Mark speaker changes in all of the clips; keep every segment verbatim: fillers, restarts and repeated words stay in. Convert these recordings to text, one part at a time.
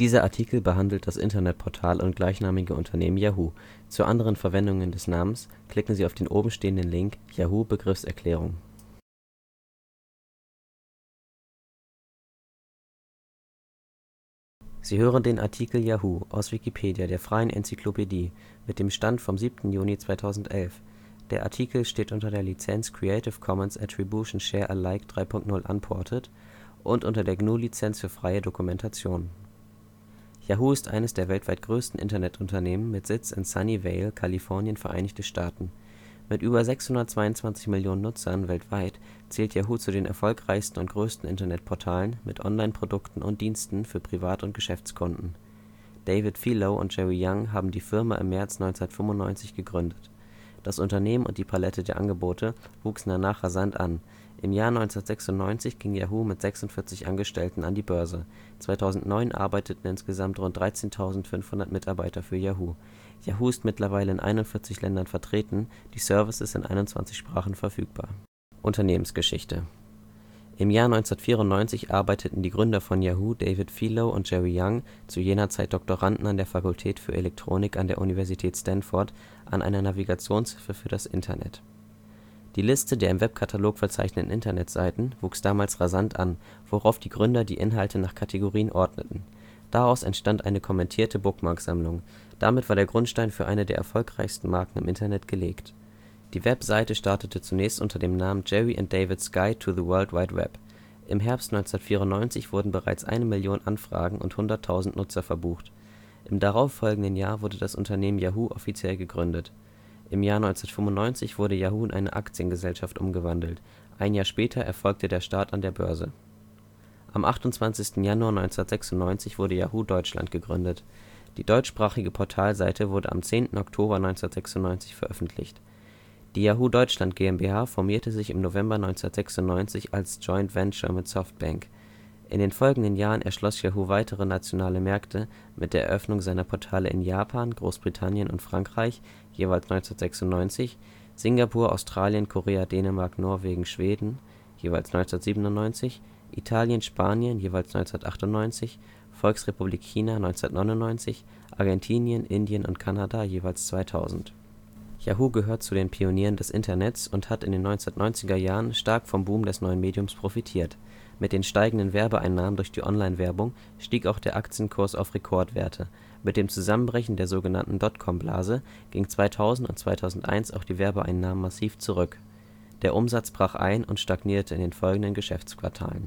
Speaker 1: Dieser Artikel behandelt das Internetportal und gleichnamige Unternehmen Yahoo. Zu anderen Verwendungen des Namens klicken Sie auf den obenstehenden Link Yahoo Begriffserklärung. Sie hören den Artikel Yahoo, aus Wikipedia, der freien Enzyklopädie. Mit dem Stand vom siebten Juni zweitausendelf. Der Artikel steht unter der Lizenz Creative Commons Attribution Share Alike drei Punkt null Unported und unter der G N U Lizenz für freie Dokumentation. Yahoo ist eines der weltweit größten Internetunternehmen mit Sitz in Sunnyvale, Kalifornien, Vereinigte Staaten. Mit über sechshundertzweiundzwanzig Millionen Nutzern weltweit zählt Yahoo zu den erfolgreichsten und größten Internetportalen mit Online-Produkten und Diensten für Privat - und Geschäftskunden. David Filo und Jerry Yang haben die Firma im März neunzehnhundertfünfundneunzig gegründet. Das Unternehmen und die Palette der Angebote wuchsen danach rasant an. Im Jahr neunzehnhundertsechsundneunzig ging Yahoo mit sechsundvierzig Angestellten an die Börse. zweitausendneun arbeiteten insgesamt rund dreizehntausendfünfhundert Mitarbeiter für Yahoo. Yahoo ist mittlerweile in einundvierzig Ländern vertreten, die Services in einundzwanzig Sprachen verfügbar. Unternehmensgeschichte. Im Jahr neunzehnhundertvierundneunzig arbeiteten die Gründer von Yahoo, David Filo und Jerry Yang, zu jener Zeit Doktoranden an der Fakultät für Elektronik an der Universität Stanford, an einer Navigationshilfe für das Internet. Die Liste der im Webkatalog verzeichneten Internetseiten wuchs damals rasant an, worauf die Gründer die Inhalte nach Kategorien ordneten. Daraus entstand eine kommentierte Bookmark-Sammlung. Damit war der Grundstein für eine der erfolgreichsten Marken im Internet gelegt. Die Webseite startete zunächst unter dem Namen Jerry and David's Guide to the World Wide Web. Im Herbst neunzehnhundertvierundneunzig wurden bereits eine Million Anfragen und hunderttausend Nutzer verbucht. Im darauffolgenden Jahr wurde das Unternehmen Yahoo offiziell gegründet. Im Jahr neunzehnhundertfünfundneunzig wurde Yahoo in eine Aktiengesellschaft umgewandelt. Ein Jahr später erfolgte der Start an der Börse. Am achtundzwanzigsten Januar neunzehnhundertsechsundneunzig wurde Yahoo Deutschland gegründet. Die deutschsprachige Portalseite wurde am zehnten Oktober neunzehnhundertsechsundneunzig veröffentlicht. Die Yahoo Deutschland GmbH formierte sich im November neunzehnhundertsechsundneunzig als Joint Venture mit Softbank. In den folgenden Jahren erschloss Yahoo weitere nationale Märkte mit der Eröffnung seiner Portale in Japan, Großbritannien und Frankreich (jeweils neunzehnhundertsechsundneunzig), Singapur, Australien, Korea, Dänemark, Norwegen, Schweden (jeweils neunzehnhundertsiebenundneunzig), Italien, Spanien (jeweils neunzehnhundertachtundneunzig), Volksrepublik China neunzehnhundertneunundneunzig, Argentinien, Indien und Kanada (jeweils zweitausend). Yahoo gehört zu den Pionieren des Internets und hat in den neunzehnhundertneunziger Jahren stark vom Boom des neuen Mediums profitiert. Mit den steigenden Werbeeinnahmen durch die Online-Werbung stieg auch der Aktienkurs auf Rekordwerte. Mit dem Zusammenbrechen der sogenannten Dotcom-Blase gingen zweitausend und zweitausendeins auch die Werbeeinnahmen massiv zurück. Der Umsatz brach ein und stagnierte in den folgenden Geschäftsquartalen.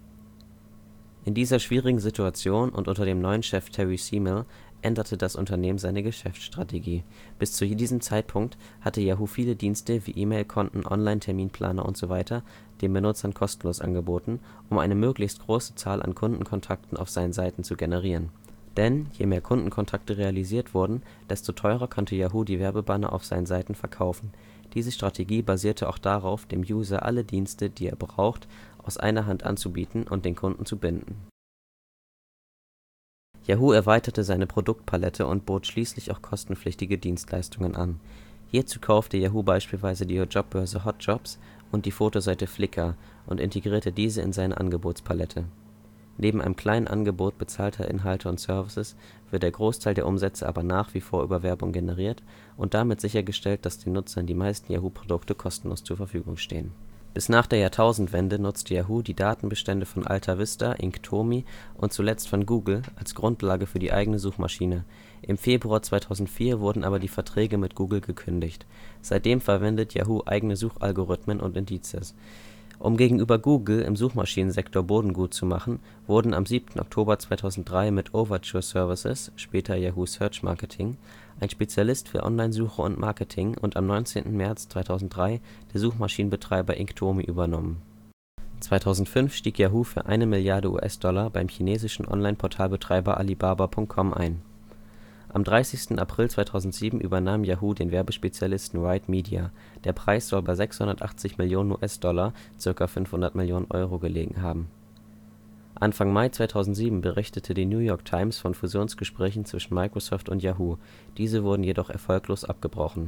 Speaker 1: In dieser schwierigen Situation und unter dem neuen Chef Terry Semel änderte das Unternehmen seine Geschäftsstrategie. Bis zu diesem Zeitpunkt hatte Yahoo viele Dienste wie E-Mail-Konten, Online-Terminplaner usw. den Benutzern kostenlos angeboten, um eine möglichst große Zahl an Kundenkontakten auf seinen Seiten zu generieren. Denn je mehr Kundenkontakte realisiert wurden, desto teurer konnte Yahoo die Werbebanner auf seinen Seiten verkaufen. Diese Strategie basierte auch darauf, dem User alle Dienste, die er braucht, aus einer Hand anzubieten und den Kunden zu binden. Yahoo erweiterte seine Produktpalette und bot schließlich auch kostenpflichtige Dienstleistungen an. Hierzu kaufte Yahoo beispielsweise die Jobbörse HotJobs und die Fotoseite Flickr und integrierte diese in seine Angebotspalette. Neben einem kleinen Angebot bezahlter Inhalte und Services wird der Großteil der Umsätze aber nach wie vor über Werbung generiert und damit sichergestellt, dass den Nutzern die meisten Yahoo-Produkte kostenlos zur Verfügung stehen. Bis nach der Jahrtausendwende nutzte Yahoo die Datenbestände von AltaVista, Inktomi und zuletzt von Google als Grundlage für die eigene Suchmaschine. Im Februar zweitausendvier wurden aber die Verträge mit Google gekündigt. Seitdem verwendet Yahoo eigene Suchalgorithmen und Indizes. Um gegenüber Google im Suchmaschinensektor Boden gut zu machen, wurden am siebten Oktober zweitausenddrei mit Overture Services (später Yahoo Search Marketing) ein Spezialist für Online-Suche und Marketing und am neunzehnten März zweitausenddrei der Suchmaschinenbetreiber Inktomi übernommen. zweitausendfünf stieg Yahoo für eine Milliarde US-Dollar beim chinesischen Online-Portalbetreiber Alibaba Punkt com ein. Am dreißigsten April zweitausendsieben übernahm Yahoo den Werbespezialisten Right Media. Der Preis soll bei sechshundertachtzig Millionen US-Dollar (ca. fünfhundert Millionen Euro) gelegen haben. Anfang Mai zweitausendsieben berichtete die New York Times von Fusionsgesprächen zwischen Microsoft und Yahoo. Diese wurden jedoch erfolglos abgebrochen.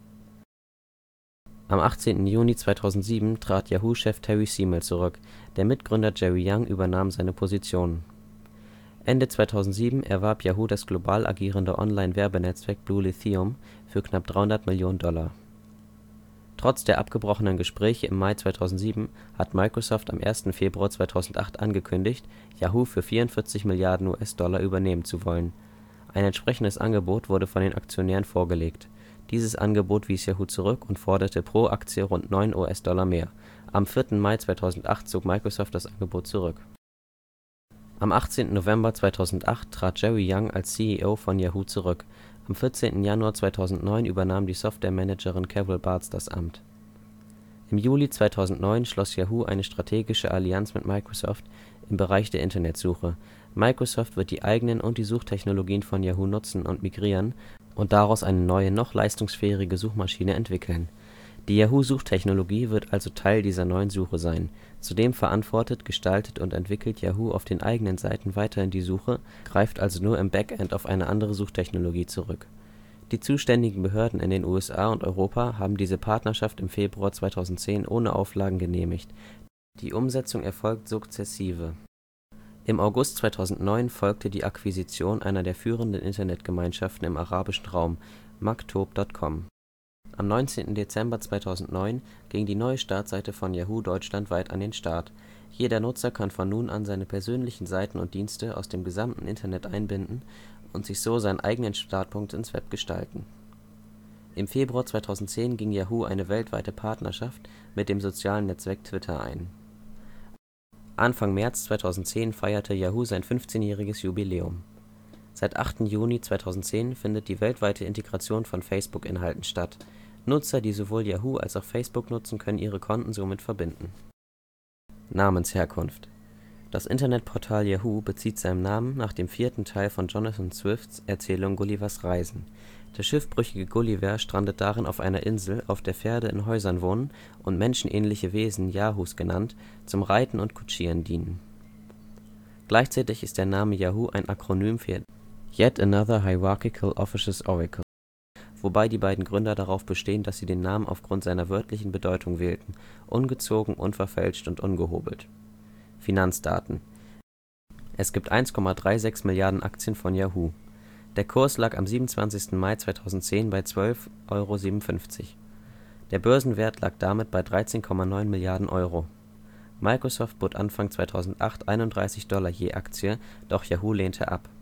Speaker 1: Am achtzehnten Juni zweitausendsieben trat Yahoo-Chef Terry Semel zurück. Der Mitgründer Jerry Yang übernahm seine Position. Ende zweitausendsieben erwarb Yahoo das global agierende Online-Werbenetzwerk Blue Lithium für knapp dreihundert Millionen Dollar. Trotz der abgebrochenen Gespräche im Mai zweitausendsieben hat Microsoft am ersten Februar zweitausendacht angekündigt, Yahoo für vierundvierzig Milliarden US-Dollar übernehmen zu wollen. Ein entsprechendes Angebot wurde von den Aktionären vorgelegt. Dieses Angebot wies Yahoo zurück und forderte pro Aktie rund neun US-Dollar mehr. Am vierten Mai zweitausendacht zog Microsoft das Angebot zurück. Am achtzehnten November zweitausendacht trat Jerry Yang als C E O von Yahoo zurück. Am vierzehnten Januar zweitausendneun übernahm die Softwaremanagerin Carol Bartz das Amt. Im Juli zweitausendneun schloss Yahoo eine strategische Allianz mit Microsoft im Bereich der Internetsuche. Microsoft wird die eigenen und die Suchtechnologien von Yahoo nutzen und migrieren und daraus eine neue, noch leistungsfähige Suchmaschine entwickeln. Die Yahoo-Suchtechnologie wird also Teil dieser neuen Suche sein. Zudem verantwortet, gestaltet und entwickelt Yahoo auf den eigenen Seiten weiterhin die Suche, greift also nur im Backend auf eine andere Suchtechnologie zurück. Die zuständigen Behörden in den U S A und Europa haben diese Partnerschaft im Februar zweitausendzehn ohne Auflagen genehmigt. Die Umsetzung erfolgt sukzessive. Im August zweitausendneun folgte die Akquisition einer der führenden Internetgemeinschaften im arabischen Raum, Maktub Punkt com. Am neunzehnten Dezember zweitausendneun ging die neue Startseite von Yahoo deutschlandweit an den Start. Jeder Nutzer kann von nun an seine persönlichen Seiten und Dienste aus dem gesamten Internet einbinden und sich so seinen eigenen Startpunkt ins Web gestalten. Im Februar zweitausendzehn ging Yahoo eine weltweite Partnerschaft mit dem sozialen Netzwerk Twitter ein. Anfang März zweitausendzehn feierte Yahoo sein fünfzehnjähriges Jubiläum. Seit achten Juni zweitausendzehn findet die weltweite Integration von Facebook-Inhalten statt. Nutzer, die sowohl Yahoo als auch Facebook nutzen, können ihre Konten somit verbinden. Namensherkunft: Das Internetportal Yahoo bezieht seinen Namen nach dem vierten Teil von Jonathan Swifts Erzählung Gullivers Reisen. Der schiffbrüchige Gulliver strandet darin auf einer Insel, auf der Pferde in Häusern wohnen und menschenähnliche Wesen, Yahoos genannt, zum Reiten und Kutschieren dienen. Gleichzeitig ist der Name Yahoo ein Akronym für Yet Another Hierarchical Officious Oracle, wobei die beiden Gründer darauf bestehen, dass sie den Namen aufgrund seiner wörtlichen Bedeutung wählten: ungezogen, unverfälscht und ungehobelt. Finanzdaten: Es gibt eins Komma sechsunddreißig Milliarden Aktien von Yahoo. Der Kurs lag am siebenundzwanzigsten Mai zweitausendzehn bei zwölf Euro siebenundfünfzig. Der Börsenwert lag damit bei dreizehn Komma neun Milliarden Euro. Microsoft bot Anfang zweitausendacht einunddreißig Dollar je Aktie, doch Yahoo lehnte ab.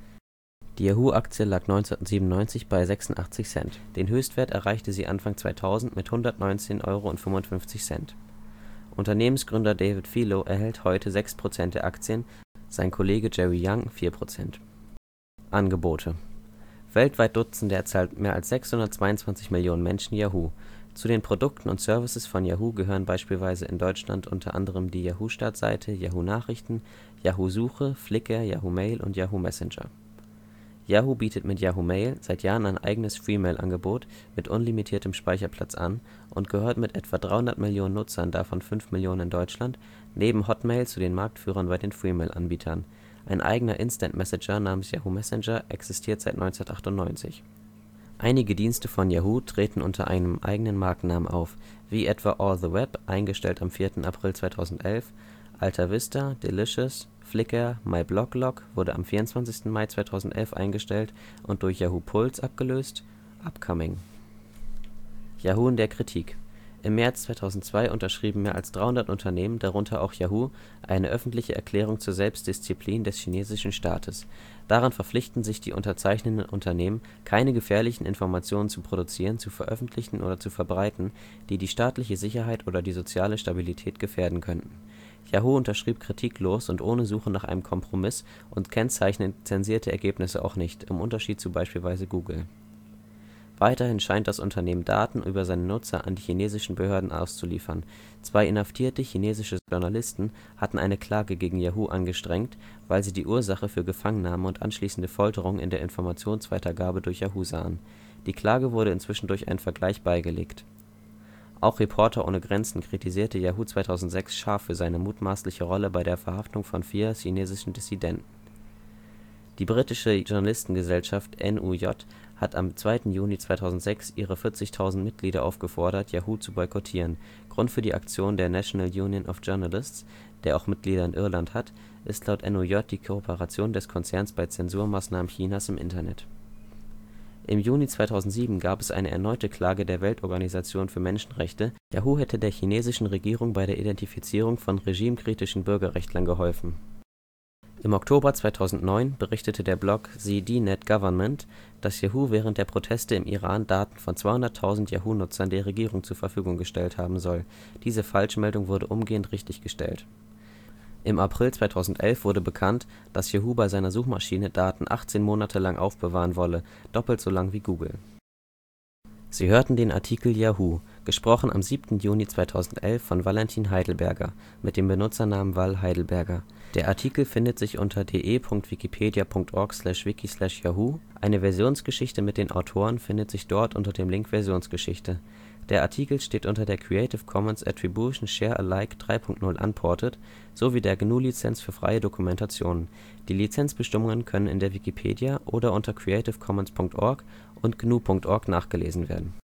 Speaker 1: Die Yahoo-Aktie lag neunzehnhundertsiebenundneunzig bei sechsundachtzig Cent. Den Höchstwert erreichte sie Anfang zweitausend mit hundertneunzehn Euro fünfundfünfzig. Unternehmensgründer David Filo erhält heute sechs Prozent der Aktien, sein Kollege Jerry Yang vier Prozent. Angebote: Weltweit nutzen derzeit mehr als sechshundertzweiundzwanzig Millionen Menschen Yahoo. Zu den Produkten und Services von Yahoo gehören beispielsweise in Deutschland unter anderem die Yahoo-Startseite, Yahoo Nachrichten, Yahoo Suche, Flickr, Yahoo Mail und Yahoo Messenger. Yahoo bietet mit Yahoo Mail seit Jahren ein eigenes Freemail-Angebot mit unlimitiertem Speicherplatz an und gehört mit etwa dreihundert Millionen Nutzern, davon fünf Millionen in Deutschland, neben Hotmail zu den Marktführern bei den Freemail-Anbietern. Ein eigener Instant-Messenger namens Yahoo Messenger existiert seit neunzehnhundertachtundneunzig. Einige Dienste von Yahoo treten unter einem eigenen Markennamen auf, wie etwa All the Web, eingestellt am vierten April zweitausendelf, Alta Vista, Delicious, Flickr, MyBlogLog wurde am vierundzwanzigsten Mai zweitausendelf eingestellt und durch Yahoo Pulse abgelöst. Upcoming. Yahoo in der Kritik: Im März zweitausendzwei unterschrieben mehr als dreihundert Unternehmen, darunter auch Yahoo, eine öffentliche Erklärung zur Selbstdisziplin des chinesischen Staates. Daran verpflichten sich die unterzeichnenden Unternehmen, keine gefährlichen Informationen zu produzieren, zu veröffentlichen oder zu verbreiten, die die staatliche Sicherheit oder die soziale Stabilität gefährden könnten. Yahoo unterschrieb kritiklos und ohne Suche nach einem Kompromiss und kennzeichnet zensierte Ergebnisse auch nicht, im Unterschied zu beispielsweise Google. Weiterhin scheint das Unternehmen Daten über seine Nutzer an die chinesischen Behörden auszuliefern. Zwei inhaftierte chinesische Journalisten hatten eine Klage gegen Yahoo angestrengt, weil sie die Ursache für Gefangennahme und anschließende Folterung in der Informationsweitergabe durch Yahoo sahen. Die Klage wurde inzwischen durch einen Vergleich beigelegt. Auch Reporter ohne Grenzen kritisierte Yahoo zweitausendsechs scharf für seine mutmaßliche Rolle bei der Verhaftung von vier chinesischen Dissidenten. Die britische Journalistengewerkschaft N U J hat am zweiten Juni zweitausendsechs ihre vierzigtausend Mitglieder aufgefordert, Yahoo zu boykottieren. Grund für die Aktion der National Union of Journalists, der auch Mitglieder in Irland hat, ist laut N O J die Kooperation des Konzerns bei Zensurmaßnahmen Chinas im Internet. Im Juni zweitausendsieben gab es eine erneute Klage der Weltorganisation für Menschenrechte, Yahoo hätte der chinesischen Regierung bei der Identifizierung von regimekritischen Bürgerrechtlern geholfen. Im Oktober zweitausendneun berichtete der Blog Z D Net Government, dass Yahoo während der Proteste im Iran Daten von zweihunderttausend Yahoo-Nutzern der Regierung zur Verfügung gestellt haben soll. Diese Falschmeldung wurde umgehend richtiggestellt. Im April zweitausendelf wurde bekannt, dass Yahoo bei seiner Suchmaschine Daten achtzehn Monate lang aufbewahren wolle, doppelt so lang wie Google. Sie hörten den Artikel Yahoo, gesprochen am siebten Juni zweitausendelf von Valentin Heidelberger, mit dem Benutzernamen val heidelberger. Der Artikel findet sich unter de punkt wikipedia punkt org slash wiki slash yahoo. Eine Versionsgeschichte mit den Autoren findet sich dort unter dem Link Versionsgeschichte. Der Artikel steht unter der Creative Commons Attribution Share Alike drei Punkt null Unported sowie der G N U-Lizenz für freie Dokumentation. Die Lizenzbestimmungen können in der Wikipedia oder unter creative commons punkt org und gnu punkt org nachgelesen werden